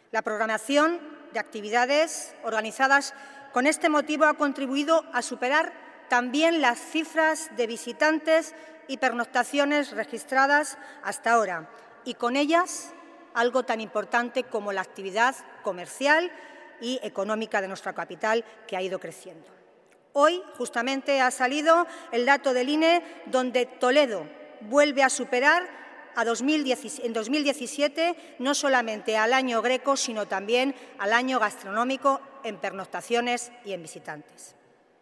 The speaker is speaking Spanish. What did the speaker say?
La programación de actividades organizadas con este motivo ha contribuido a superar también las cifras de visitantes y pernoctaciones registradas hasta ahora, y con ellas algo tan importante como la actividad comercial y económica de nuestra capital, que ha ido creciendo. Hoy, justamente, ha salido el dato del INE, donde Toledo vuelve a superar en 2017 no solamente al año Greco, sino también al año gastronómico en pernoctaciones y en visitantes.